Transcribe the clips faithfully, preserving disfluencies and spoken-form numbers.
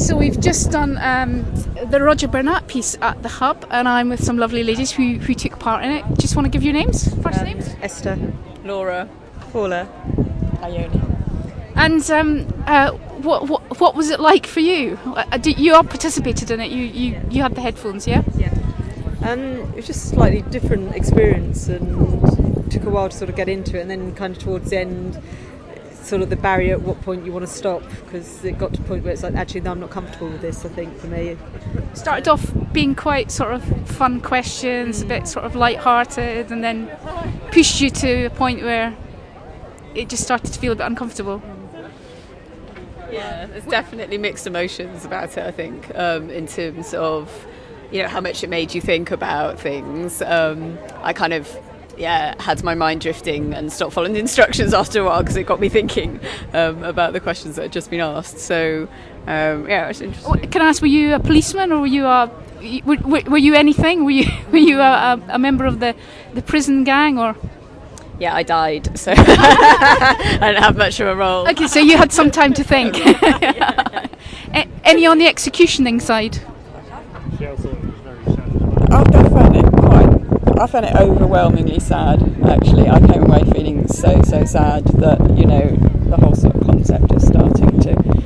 So we've just done um, the Roger Bernat piece at the Hub, and I'm with some lovely ladies who, who took part in it. Just want to give your names, first um, names? Esther, Laura, Paula, Ione. And um, uh, what, what what was it like for you? Uh, did, you all participated in it. You, you you had the headphones, yeah? Yeah. Um, it was just a slightly different experience, and took a while to sort of get into it, and then kind of towards the end, sort of the barrier at what point you want to stop, because it got to a point where it's like, actually, no, I'm not comfortable with this. I think for me, Started off being quite sort of fun questions, a bit sort of light-hearted, and then pushed you to a point where it just started to feel a bit uncomfortable. Yeah, there's definitely mixed emotions about it, I think, um, in terms of, you know, how much it made you think about things. Um, I kind of, yeah, had my mind drifting and stopped following the instructions after a while because it got me thinking um, about the questions that had just been asked. So, um, yeah, it was interesting. Can I ask, were you a policeman or were you a were, were, were you anything? Were you were you a, a, a member of the, the prison gang or? Yeah, I died, so I didn't have much of a role. Okay, so you had some time to think. Any on the executioning side? I found it quite. I found it overwhelmingly sad. Actually, I came away feeling so so sad that, you know, the whole sort of concept of starting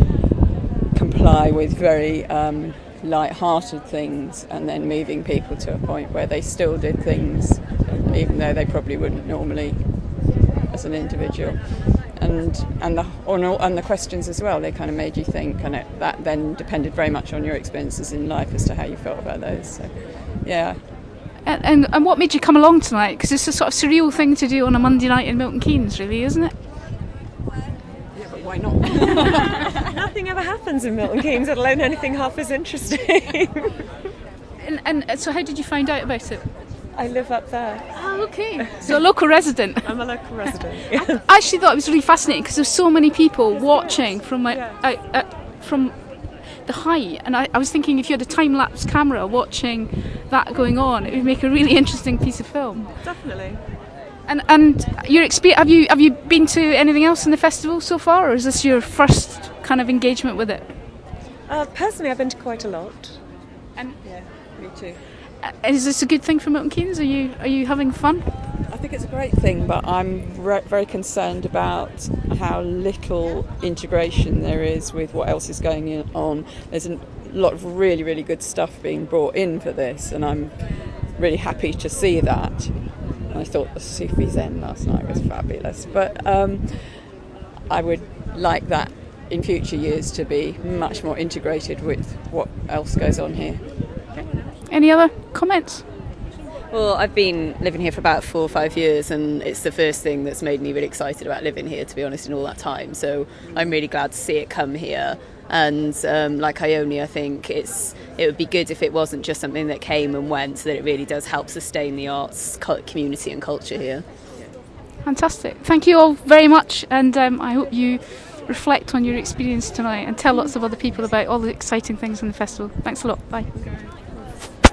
to comply with very um, light-hearted things, and then moving people to a point where they still did things, even though they probably wouldn't normally as an individual. And and the and the questions as well, they kind of made you think, and it, that then depended very much on your experiences in life as to how you felt about those. So, yeah. And, and and what made you come along tonight? Because it's a sort of surreal thing to do on a Monday night in Milton Keynes, really, isn't it? Yeah, but why not? nothing ever happens in Milton Keynes, let alone anything half as interesting. and and so, how did you find out about it? I live up there. Oh, okay. So a local resident. I'm a local resident. I actually thought it was really fascinating because there's so many people watching from my, Yeah. uh, uh, from the height, and I, I was thinking if you had a time-lapse camera watching that going on, it would make a really interesting piece of film. Definitely. And and your experience, have you have you been to anything else in the festival so far, or is this your first kind of engagement with it? Uh, personally, I've been to quite a lot. And Yeah, me too. uh, is this a good thing for Milton Keynes? Are you are you having fun? I think it's a great thing, but I'm re- very concerned about how little integration there is with what else is going in on. There's a lot of really, really good stuff being brought in for this, and I'm really happy to see that. I thought the Sufi Zen last night was fabulous, but um, I would like that in future years to be much more integrated with what else goes on here. Any other comments? Well, I've been living here for about four or five years, and it's the first thing that's made me really excited about living here, to be honest, in all that time. So I'm really glad to see it come here. And um, like Ione, I think it's it would be good if it wasn't just something that came and went, so that it really does help sustain the arts community and culture here. Fantastic. Thank you all very much, and um, I hope you reflect on your experience tonight and tell lots of other people about all the exciting things in the festival. Thanks a lot. Bye.